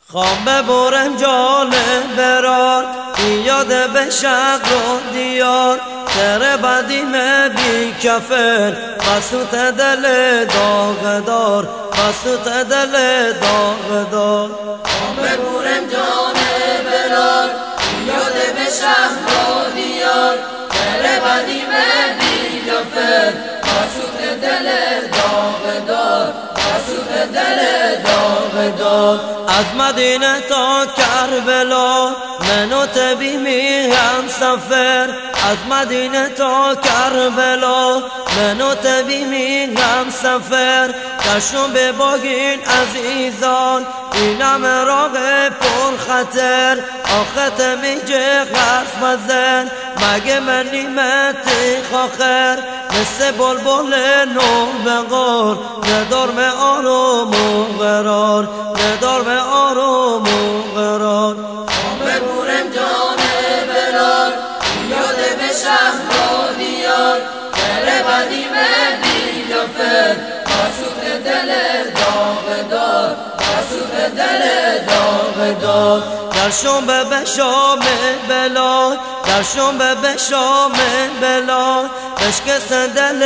خوام ببرم جان برار یاد به شهر و دیار تر بدیم بی کفن بسوت دل داغ دار بسوت دل داغ دار. خوام ببرم جان برار یاد به شهر و دیار تر بدیم بی کفن بسوت دل داغ دار بسوت دل داغ دار. از مدینه تا کربلا من و تبی میهم سفر از مدینه تا کربلا من و تبی میهم سفر کشم به باگین عزیزان اینم راغ پر خطر آخت میجه غرف مزن مگه من نیمتی خاخر مثل بلبل نو بغار ندار به آروم و قرار ندار به آروم و قرار. خوام ببرم جان برار یاد به شهر و دیار تر بدیم بی کفن بسوت دل داغ دار بسوت دل داغ دار. در شنبه به شام بلا در شنبه به شام بلا بشکست دل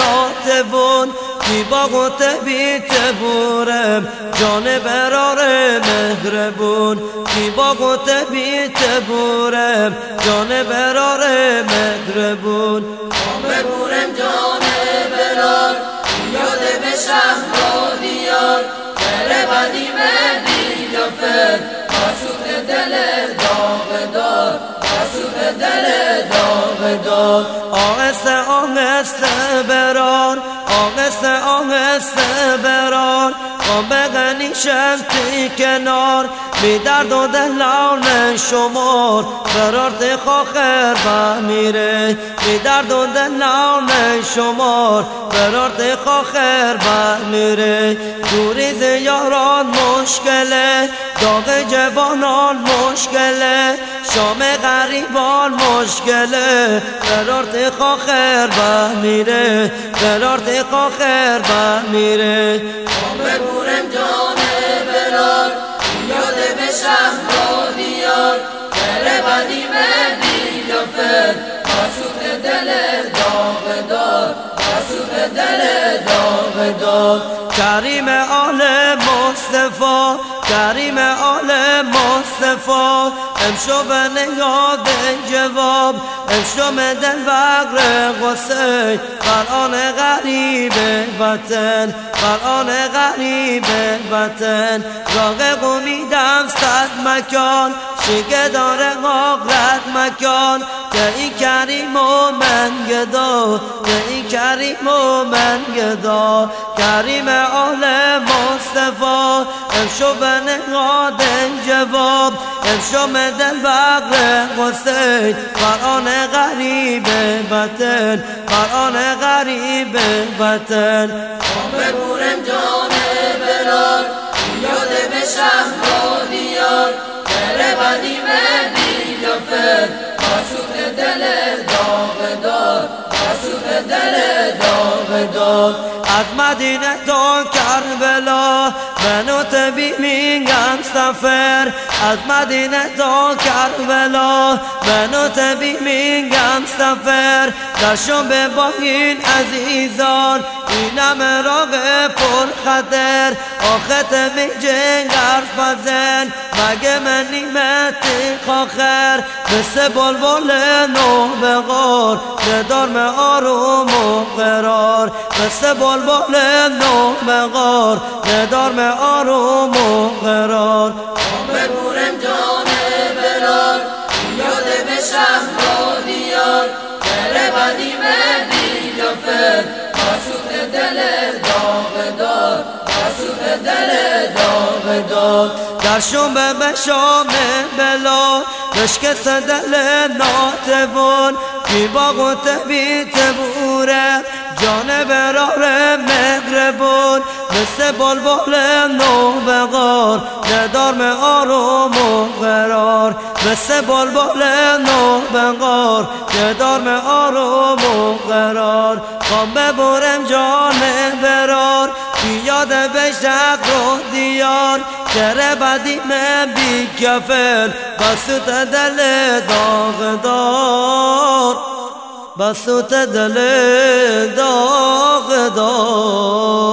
ناتبون کی باغوت بی تبورم جان برار مهربون کی باغوت بی تبورم جان برار مهربون. خوام ببرم جان برار یاد به شهر و دیار تر بدیم بی کفن بسوت دل داغ دار بسوت دل داغ دار. آهسته آهسته برار آهسته آهسته برار خوام بغنی شمتی کنار بی درد و دلان شمار برار خاخر بمیره بی درد و دلان شمار برار خاخر بمیره. دوریز یاران مشکله داغ جوانان مشکله شام غریبان مشکله برار خاخر بمیره برار خاخر بمیره. خوام ببرم جان برار یاد به شهر و دیار تر بدیم بی کفن بسوت دل داغ دار بسوت دل داغ دار. کریم آل مصطفی کریم آل مصطفی امشو به نیاد جواب امشو مدن وقر غسین قرآن غریب وطن قرآن غریب وطن راغ قومیدم صد مکان شیگه داره غاقلت مکان که این کریم و من گدا که این کریم و من گدا. کریم آل مصطفی امشو به نهاد جواب امشو مدن وقر حسین قرآن غریب وطن قرآن غریب وطن. خوام ببرم جان برار یاد به شهر و دیار تر بدیم بی کفن بسوت دل داغ دار بسوت دل داغ دار. از مدینه تا کربلا من و تبی میگم سفر از مدینه تا کربلا من و تبی میگم سفر دشم به با این عزیزان اینم راغ پر خطر آخت میجه غرف بزن مگه من نیمتی خاخر مثل بلبل نو بغار ندار به آروم و قرار مثل بلبل نو بغار ندار به آروم و قرار. خوام ببرم جان برار یاد به شهر و دیار تر بدیم بی کفن بسوت دل داغ دار بسوت دل داغ دار. در شنبه به شام بلا بشکست دل ناتبون کی باغوت بی تبوره جان برار مهربون مثل بلبل نو بغار ندار به آروم و قرار مثل بلبل نو بغار ندار به آروم و قرار. خوام ببرم جان برار یاد به شهر و دیار چهره بدی من بی کفل بسوت دل داغدار بسوت دل داغدار